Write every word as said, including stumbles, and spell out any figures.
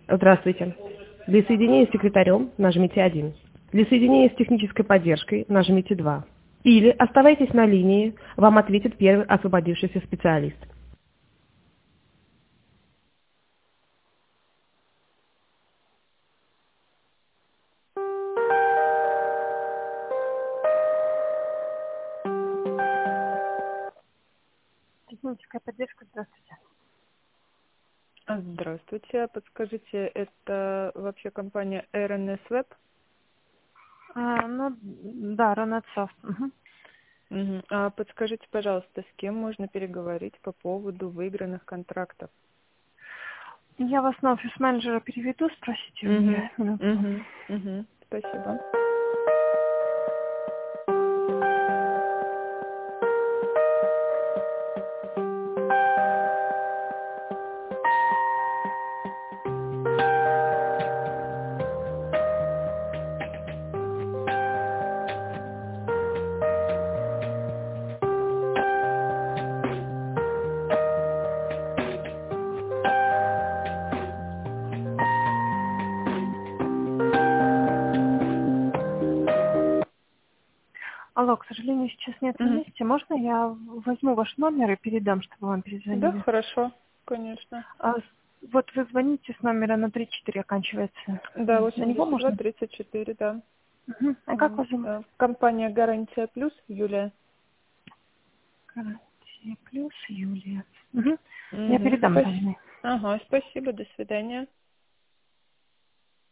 Здравствуйте. Для соединения с секретарем нажмите один. Для соединения с технической поддержкой нажмите два. Или оставайтесь на линии, вам ответит первый освободившийся специалист. Техническая поддержка, здравствуйте. Здравствуйте. Подскажите, это вообще компания эр эн эс Web? А, ну, да, Ронатсофт. Угу. Мгм. А подскажите, пожалуйста, с кем можно переговорить по поводу выигранных контрактов? Я вас на офис-менеджера переведу, спросите у Угу. меня минутку. Угу. Угу. Спасибо. Алло, к сожалению, сейчас нет на Угу. месте. Можно я возьму ваш номер и передам, чтобы вам Да, перезвонили? хорошо, конечно. А, с- вот вы звоните с номера на три четыре оканчивается. Да, На него восемьдесят два можно? тридцать четыре, да. Мгм. А как М, вас зовут? э, Компания «Гарантия Плюс», Юлия. Гарантия плюс Юлия. Мгм. Я Угу. передам данные. Ага, спасибо, до свидания.